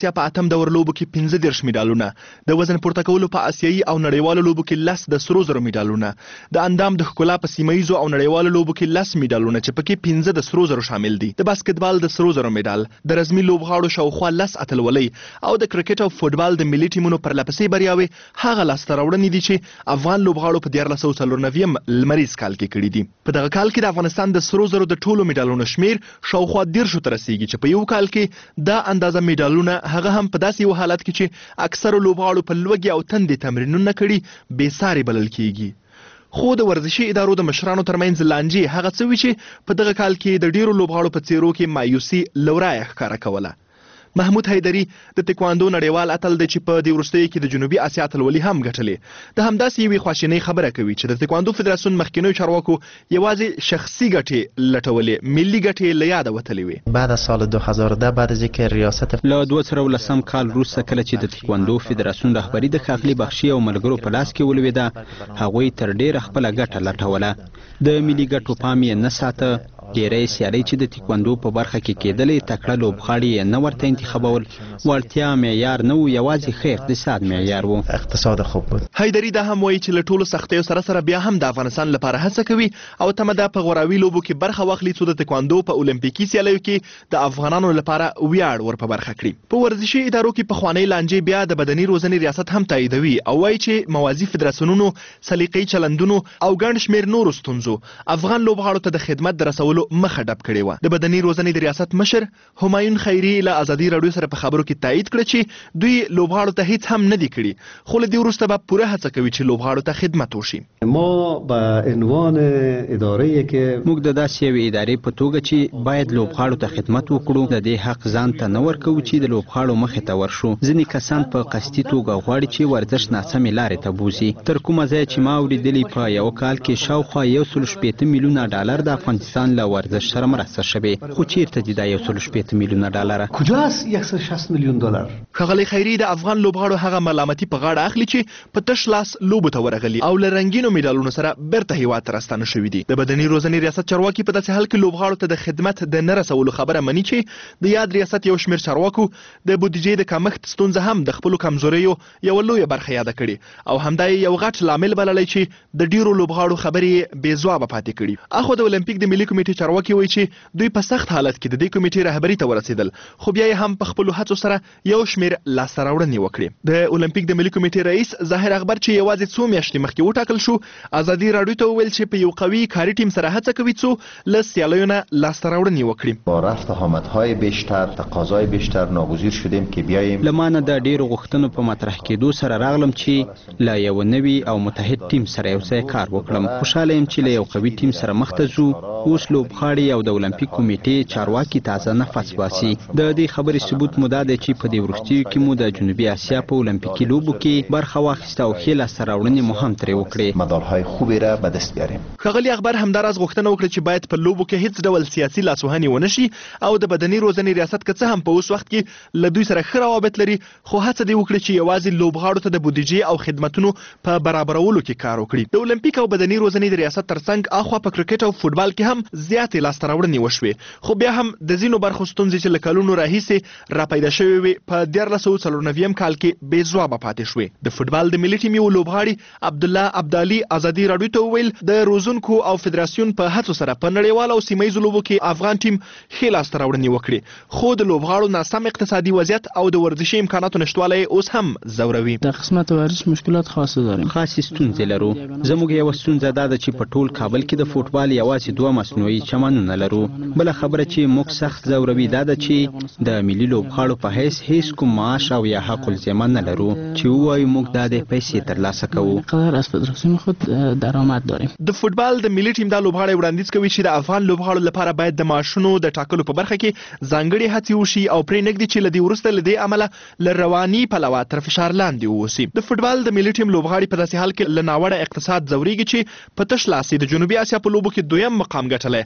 اسیا په اتم دور لوبو کې 15 میډالونه، د وزن پورته کولو په آسیایي او نړیوالو لوبو کې 10 د سرو زرو میډالونه، د اندام د ښکلا په سیمه‌ییزو او نړیوالو لوبو کې 10 میډالونه چې پکې 15 د سرو زرو شامل دي، د باسکټبال د سرو زرو میډال، د رزمي لوبغاړو شاوخوا 10 اتلولۍ او د کرکټ او فوټبال د ملي ټیمونو پرلپسې بریاوې هغه لاسته راوړنې دي چې افغان لوبغاړو په 1499 لمریز کال کې کړي دي. په دغه کال کې د افغانستان د سرو زرو د ټولو میډالونو شمیر شاوخوا 10 ته رسیږي چې په یو کال کې دا اندازه میډالونه هغه هم په داسې یو حالت کې چې اکثرو لوبغاړو په لوږې او تندې تمرینونه کړي بې ساري بلل کیږي. خو د ورزشي ادارو د مشرانو ترمنځ لانجې هغه څه وي چې په دغه کال کې د ډیرو لوبغاړو په څیرو کې مایوسي لورایه ښکاره کوله. محمود حیدری د تکواندو نړیوال اتل دی چې په دې وروستیو کې د جنوبي اسیا اتلولي هم ګټلې. د همداسې یوې خواشینۍ خبره کوي چې د تکواندو فدراسیون مخکینیو چارواکو یوازې شخصي ګټې لټولې، ملي ګټې له یاده وتلې وې. بعد از سال 2010 بعد از اینکه ریاست له 2010 کال وروسته کله چې د تکواندو فدراسیون رهبري د ښاغلي بخشي او ملګرو په لاس کې ولوېده، هغوی تر ډیره خپله ګټه لټوله، د ملي ګټو پام یې نه ساته. ډیری سیالۍ چې د تکواندو په برخه کې کېدلې تکړه لوبغاړي یې نه ورته انتخابول، وړتیا معیار نه و، یوازې ښه اقتصاد معیار و. اقتصاد خوب بود. حیدری دا هم وایي چې له ټولو سختیو سره سره بیا هم د افغانستان لپاره هڅه کوي او تمه ده په غوراوي لوبو کې برخه واخلي څو د تکواندو په اولمپیکي سیالیو کې د افغانانو لپاره ویاړ ور په برخه کړي. په ورزشي ادارو کې پخوانۍ لانجې بیا د بدني روزنې ریاست هم تاییدوي او وایي چې موازي فدراسیونونو، سلیقې چلندونو او ګڼ شمېر نورو ستونزو افغان لوبغاړو ته د خدمت د رسولو مخه ډب کړې وه. د بدني روزنې د ریاست مشر همایون خیري له ازادي راډیو سره په خبرو کې تایید کړه چې دوی لوبغاړو ته هیڅ هم نه دي کړي، خو له دې وروسته به پوره هڅه کوي چې لوبغاړو ته خدمت وشي. ما به عنوان اداره‌ای که موږ د داسې یوې ادارې په توګه چې باید لوبغاړو ته خدمت وکړو، د دې حق ځان ته نه ورکوو چې د لوبغاړو مخې ته ورشو. ځینې کسان په قصدي توګه غواړي چې ورزش ناسمې لارې ته بوځي. تر کومه ځایه چې ما اورېدلي په یو کال کې شاوخوا 160 میلیونه ډالر د افغانستان له ورزش سره مرسته شوې، خو چیرته دي دا 160 میلیونه ډالر؟ کجاست 160 میلیون دلار؟ ښاغلی خیري د افغان لوبغاړو هغه ملامتي په غاړه اخلي چې په تش لاس لوبو ته ورغلي او له رنګینو میډالونو سره بیرته هیواد ته راستانه شوي دي. د بدني روزنې ریاست چارواکي په داسې حال کې لوبغاړو ته د خدمت د نه رسولو خبره مني چې د یاد ریاست یو شمېر چارواکو د بودیجې د کمښت ستونزه هم د خپلو کمزوریو یوه لویه برخه یاده کړې او همدا یې یو غټ لامل بللی چې د ډیرو لوبغاړو خبرې بې ځوابه پاتې کړي. اخو د اولمپیک د ملي کمیټې چارواکي وایي چې دوی په سخت حالت کې د دې کمیټې رهبري ته ورسېدل، خو بیا یې هم په خپلو هڅو سره یو شمېر لاسته راوړنې وکړې. د اولمپیک د ملي کمیټې رئیس ظاهر اکبر چې یوازې څو میاشتې مخکې وټاکل شو، ازادي راډیو ته وویل چې په یو قوي کاري ټیم سره هڅه کوي څو له سیالیو نه لاسته راوړنې وکړي. با رفت آمدهای بیشتر، تقاضای بیشتر ناگزیر شدیم که بیاییم. له ما نه د ډیرو غوښتنو په مطرح کېدو سره راغلم چې له یو نوي او متحد ټیم سره یو ځای کار وکړم. خوشحاله یم چې له یو قوي ټیم سره مخ ته ځو. اوس لوبغاړي او د اولمپیک کمیټې چارواکي تازه نفس باسي. د دې خبرې ثبوت مو دا دی چې په دې وروستیو کې مو د جنوبي اسیا په اولمپیکي لوبو کې برخه واخیسته او ښې لاسته راوړنې مو هم ترې وکړې. مدالهای خوبی را به دست بیاریم. ښاغلي اکبر همداراز غوښتنه وکړه چې باید په لوبو کې هیڅ ډول سیاسي لاسوهنې ونه شي او د بدني روزنې ریاست که څه هم په اوس وخت کې له دوی سره ښه روابط لري، خو هڅه دې وکړي چې یوازې لوبغاړو ته د بودیجې او خدمتونو په برابرولو کې کار وکړي. د اولمپیک او بدني روزنې د ریاست ترڅنګ اخوا په کرکټ او فوټبال کې هم زیاتې لاسته راوړنې وشوې، خو بیا هم د ځینو برخو ستونزې چې له کلونو راهیسې راپیدا شوې وې په 1494 کال کې بې ځوابه پاتې شوې. د فوټبال د ملي ټیم یو لوبغاړي عبدالله عبدالي ازادي راډیو ته وویل د روزونکو او فدراسیون په هڅو سره په نړیوالو او سیمهییزو لوبو کې افغان ټیم ښې لاسته راوړنې وکړې، خو د لوبغاړو ناسم اقتصادي وضعیت او د ورزشي امکاناتو نشتوالی اوس هم ځوروي. در قسمت ورزش مشکلات خاصه داریم. خاصې ستونزې لرو. زموږ یوه ستونزه دا ده چې په ټول کابل کې د فوټبال یوازې 2 مصنوعي چمنونه لرو. بله خبره چې موږ سخت ځوروي دا ده چې د ملي لوبغاړو په حیث هیڅ کوم معاش او یا حق الزمه نه لرو چې ووایو موږ دا د پیسې ترلاسه کوو. قدر از فدراسیون خود درآمد داریم. د فوټبال د ملي ټیم دا لوبغاړی وړاندیز کوي چې د افغان لوبغاړو لپاره باید د معاشونو د ټاکلو په برخه کې ځانګړې هڅې وشي او پرې نږدې چې له دې وروسته له دې عمله له رواني پلوه تر فشار لاندې واوسي. د فوټبال د ملي ټیم لوبغاړي په داسې حال کې له ناوړه اقتصاد ځورېږي چې په تش لاس د جنوبي اسیا په لوبو کې 2م مقام ګټلی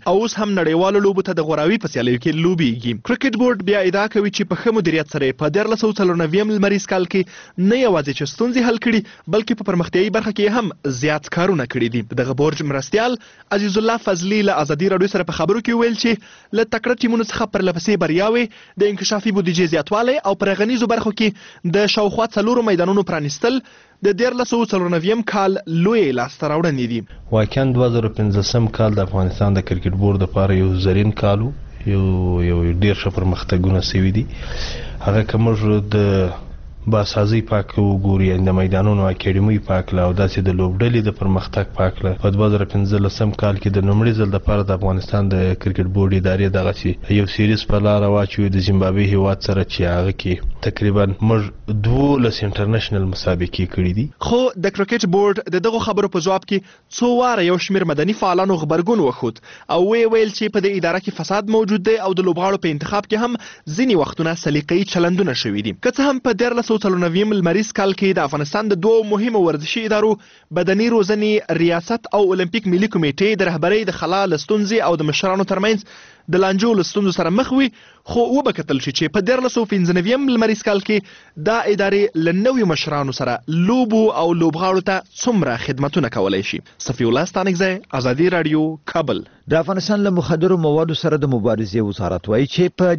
او اوس هم نړیوالو لوبو ته د غوراوي په سیالیو کې لوبیږي. کرکټ بورډ بیا ادعا کوي چې په ښه مدیریت سره په 1494 لمریز کال کې نه یوازې چې ستونزې حل کړي بلکې په پرمختیایي برخه کې هم زیات کارونه کړي دي. دغه بورډ مرستیال عزیز الله فضلي له ازادي راډیو سره په خبرو کې ویل چې له تکړه ټیمونو څخه پرلپسې بریاوې د انکشافي بودیجې زیاتوالی او پر غنیزو برخو کې د شاوخوا 4 میدانونو پرانیستل د 1494 کال لوی لاسته راوړنې دي. واقعا 2015 کال د افغانستان د کرکټ بورډ لپاره یو زرین کال یو ډیر ښه پرمختګونه شوي دي. هغه کومه د باسازي پاک وګوري د میدانونو اکیډمي پاک لا او داسې د لوبډلې د پرمختګ پاک لا په 2015 کال کې د نومړي ځل لپاره د افغانستان د کرکټ بورډ ادارې دغه یو سیریز په لار واچوي د زیمبابوې هیواد سره چې هغه کې تقریبا موږ 12 انټرنیشنل مسابقې کړې دي. خو د کرکټ بورډ دغه خبرو په جواب کې څو واره یو شمېر مدني فعالانو خبرګون وښود او ویل چې په دې اداره کې فساد موجود دی او د لوبغاړو په انتخاب کې هم ځینې وختونه سلیقه‌يي چلندونه شوي دي. که څه هم په 1494 لمریز کال کې د افغانستان د 2 مهمو ورزشي ادارو بدني روزنې ریاست او اولمپیک ملي کمیټې د رهبرۍ د خلا لستونزې او د مشرانو ترمنځ د لانجو لستونزو سره مخ وي خو وبکتل چې په 1415 لمریز کال کې دا ادارې له نویو مشرانو سره لوبو او لوبغاړو ته څومره خدمتونه کولای شي. صفي الله ستانکزی، ازادي راډیو، کابل. د افغانستان له مخدرو موادو سره د مبارزې وزارت وایي چې په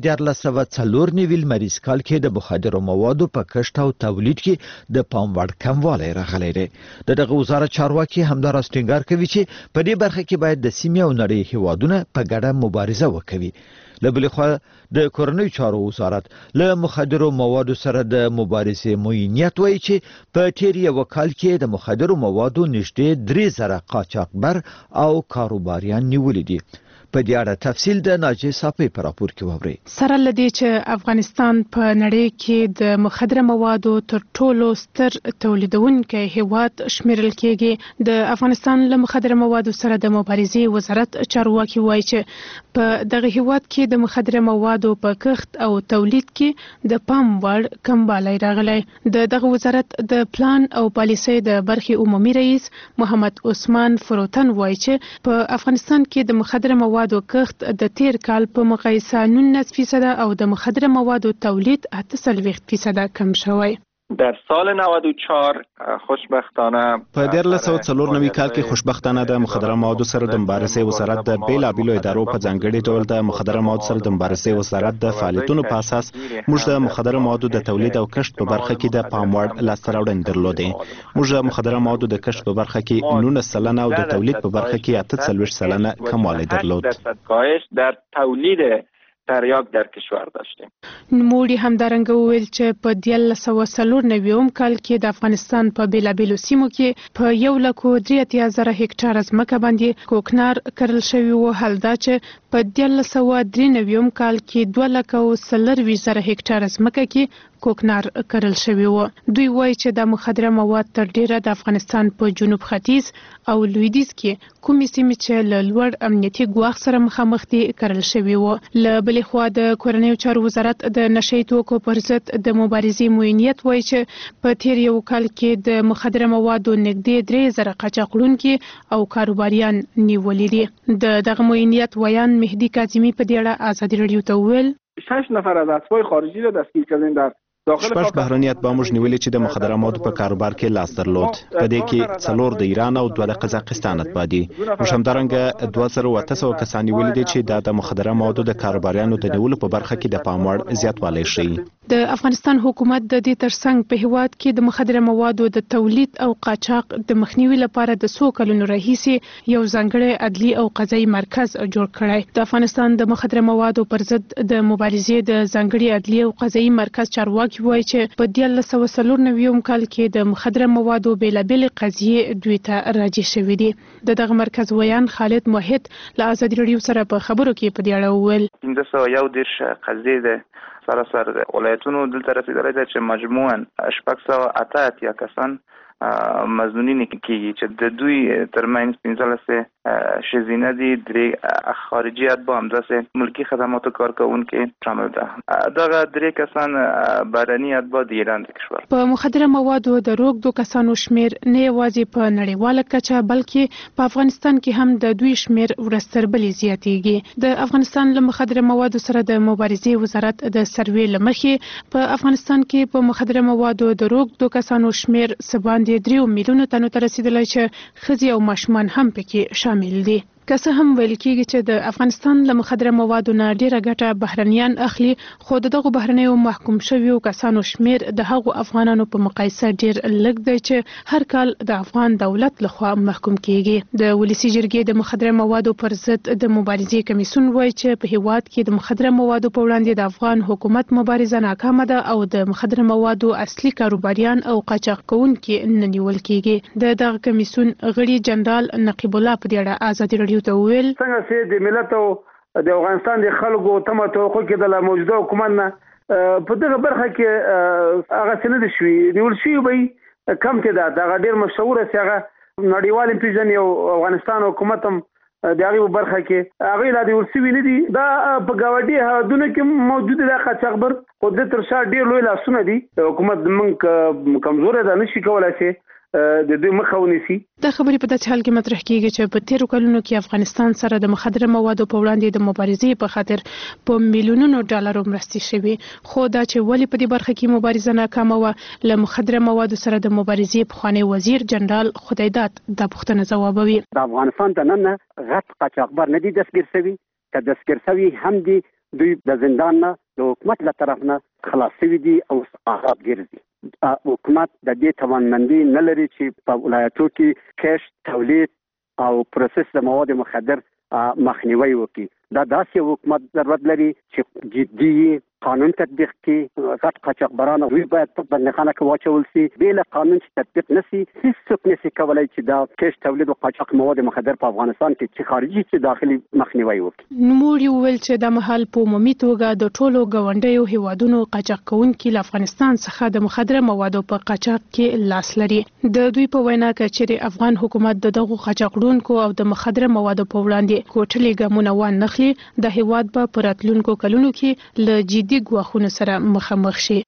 1494 لمریز کال کې د مخدرو موادو په کښت او تولید کې د پام وړ کموالی راغلی دی. دغه وزارت چارواکي همداراز ټینګار کوي چې په دې برخه کې باید د سیمې او نړۍ هیوادونه په ګډه مبارزه وکوي. له بلې خوا د کورنیو چارو وزارت له مخدرو موادو سره د مبارزې موینیت وایي چې په تیر یو کال کې د مخدرو موادو نږدې 3000 قاچاقبر او کاروباریان نیولي دي. په دې اړه تفصیل د ناجی صافی په راپور کې ووري. سره لدی چې افغانستان په نړۍ کې د مخدره موادو تر ټولو ستر تولیدونکي هیواد شمیرل کېږي. د افغانستان له مخدره موادو سره د مبارزې وزارت چارواکي وایي چې په دغه هیواد کې د مخدره موادو په کښت او تولید کې د پام وړ کموالی راغلی. دغه وزارت د پلان او پالیسۍ د برخې عمومي رئیس محمد عثمان فروتن وایي چې په افغانستان کې د مخدره موادو کښت د تیر کال په مقایسه 19% او د مخدره موادو تولید 48% کم شوی. در سال 94 خوشبختانه په 1494 کال کې خوشبختانه د مخدره موادو سره د مبارزې وزارت د بیلابیلو ادارو په ځانګړي ډول د مخدره موادو سره د مبارزې وزارت د فعالیتونو په اساس موږ د مخدره موادو د تولید او کښت په برخه کې د پام وړ لاسته راوړنې درلودې. موږ د مخدره موادو د کښت په برخه کې 19% او د تولید په برخه کې 48% کموالی درلود. در تولید تریاک در کشور داشتیم. نوموړي همدارنګه وویل چې په 1494 کال کې د افغانستان په بیلابیلو سیمو کې په 1,83,000 هکټاره ځمکه باندې کوکنار کرل شوی و، حال دا چې په 1493 کال کې 2,40,000 هکټاره ځمکه کې کوکنار کرل شوی و. دوی وایي چې د مخدره مواد تر ډیره د افغانستان په جنوب ختیځ او لویدیځ کې کومې سیمې چې له لوړ امنیتي ګواښ سره مخامخ دي کرل شوی و. له بلې خوا د کورنیو چارو وزارت د نشئی توکو پر ضد د مبارزې موینیت وایي چې په تیر یو کال کې د مخدره موادو نږدې 3,000 قاچاقونکي او کاروباریان نیولي دي. دغه موینیت ویان مهدی کاظمی په دې اړه ازادي راډیو ته وویل 6 نفر از اسبای خارجی را دستگیر کردیم در شپږ بهرنیت به موږ نیولې چې د مخدره موادو په کاروبار کې لاس درلود. په دې کې 4 د ایران او 2 د قزاقستان اتباع دي. موږ همدارنګه 2800 کسان نیولي دي چې د مخدره موادو د کاروباریانو د نیولو په برخه کې د پام وړ زیاتوالی ښیي. د افغانستان حکومت د دې ترڅنګ په هیواد کې د مخدره موادو د تولید او قاچاق د مخنیوي لپاره د 100 کلونو راهیسې یو ځانګړی عدلي او قضایي مرکز جوړ کړی. د افغانستان د مخدره موادو پر ضد د مبارزې د ځانګړي عدلي او قضایي مرکز چارواکي وایي چې په 1494 کال کې د مخدره موادو بیلابیل قضیې دوی ته راجع شوې دي. دغه مرکز ویان خالد موحد له ازادي راډیو سره په خبرو کې په دې اړه وویل 1511 قضیې ده سراسر ولایتونو دلته رسیدلې ده چې مجموعاً 608 کسان مظنونین کیږي چې د دوی ترمنځ 15 شزینه دي، 3 خارجي اتباع همداسې ملکی خدماتو کارکوونکي شامل ده. دغه 3 کسان بهرني اتباع د ایران د کشور. په مخدره موادو د روږدو کسانو شمیر نه یوازې په نړیواله کچه بلکې په افغانستان کې هم د دوی شمیر ورستربلې زیاتېږي. د افغانستان له مخدره موادو سره د مبارزې وزارت د سروې لمخې په افغانستان کې په مخدره موادو د روږدو کسانو شمیر سباندې 3 میلیونو تنو ته رسیدلی چې ښځې او ماشومان هم پکې شامل دي. که څه هم ویل کېږي چې د افغانستان له مخدره موادو نه ډیره ګټه بهرنیان اخلي، خو دغه بهرنیو محکوم شویو کسانو شمیر د هغو افغانانو په مقایسه ډیر لږ دی چې هر کال د افغان دولت لخوا محکوم کېږي. د ولسی جرګې د مخدره موادو پر ضد د مبارزې کمیسیون وایي چې په هیواد کې د مخدره موادو په وړاندې د افغان حکومت مبارزه ناکامه ده او د مخدره موادو اصلي کاروباریان او قاچاق کوونکي نه نیول کېږي. دغه کمیسیون غړي جنرال نقیب الله په دې اړه ازادي راډیو ته وویل څنګه چې د ملت او د افغانستان د خلکو تمه توقع کې د موجوده حکومت نه په دغه برخه کې هغه څه نه دي شوي، نیول شوي به کم تعداد هغه ډېر مشهوره چې هغه نړیوال پیژني او افغانستان حکومت هم د هغې برخه کې هغې لا نیول شوي نه دي. دا په ګاونډي هېوادونو کې موجود دی قاچاقبر، خو د تر شا ډېر لوی لاسونه دي. حکومت زموږ کمزوری ده، نشي کولی چې د دوی مخه ونیسي. دا خبرې په داسې حال کې مطرح کېږي چې په تیرو کلونو کې افغانستان سره د مخدره موادو په وړاندې د مبارزې په خاطر په میلیونونو ډالرو مرستې شوي، خو دا چې ولې په دې برخه کې مبارزه ناکامه وه، له مخدره موادو سره د مبارزې پخوانی وزیر جنرال خدایداد دا پوښتنه ځوابوي. د افغانستان دننه غټ قاچاقبر نه دي دستګیر شوي، که دستګیر شوي هم دي دوی د زندان نه د حکومت له طرف نه خلاص شوي دي او آزاد ګرځي. حکومت د دې توانمندي نه لري چې په ولایتو کې کښت، تولید او پروسس د مواد مخدر مخنیوي وکړي. دا داسې حکومت ضرورت لري چې جدي قانون تطبیق کړي. غټ قاچاقبران دوی باید په بندخانه کې واچول شي. بې له قانون چې تطبیق نشي، هیڅوک نشي کولی چې دا کښت، تولید او قاچاق مواد مخدر په افغانستان کې چې خارجي چې داخلي مخنیوي وکړي. نوموړي وویل چې دا مهال په عمومي توګه د ټولو ګاونډیو هیوادونو قاچاق کوونکي له افغانستان څخه د مخدره موادو په قاچاق کې لاس لري. د دوی په وینا که چیرې افغان حکومت د دغو قاچاقونکو او د مخدره موادو په وړاندې کوټلې ګامونه وانخلي، د هیواد په راتلونکو کلونو کې له جدي ګواښونو سره مخامخ شي.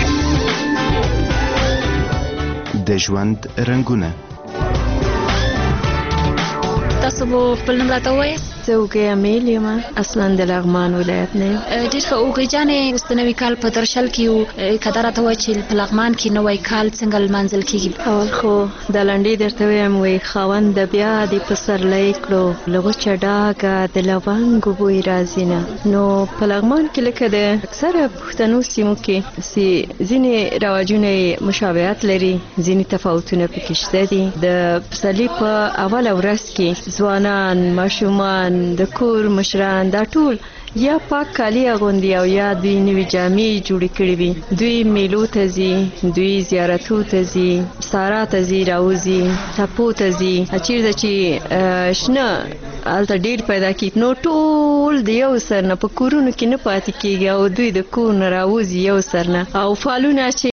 د ژوند رنګونه تاسو به خپل نوم راته ووایاست؟ زه اوږې امیل یم، اصلا د لغمان ولایت نه یم. ډېر ښه. اوږې جانې، اوس د نوي کال په درشل کې یو، که دا راته وایي چې په لغمان کې نوی کال څنګه لمانځل کېږي؟ اول خو د لنډۍ درته ویم، وایي خاوند د بیا دې پسرلی کړو، له وچه ډاګه د لونګو بوی راځي نه. نو په لغمان کې لکه د اکثره پښتنو سیمو کې ځینې رواجونه مشابهت لري، ځینې تفاوتونه پکې شته دي. د پسرلي په اوله ورځ کې ځوانان، ماشومان، د کور مشران دا ټول یا پاک کالي اغوندي او یا دوی نوې جامې جوړې کړې وي. دوی میلو ته ځي، دوی زیارتو ته ځي، سارا ته ځي، راوځي، ټپو ته ځي. چیرته چې شنه هلته ډېر پیدا کېږي، نو ټول د یو سر نه په کورونو کې نه پاتې کېږي او دوی د کور نه راوځي یو سر نه. او فالونه چې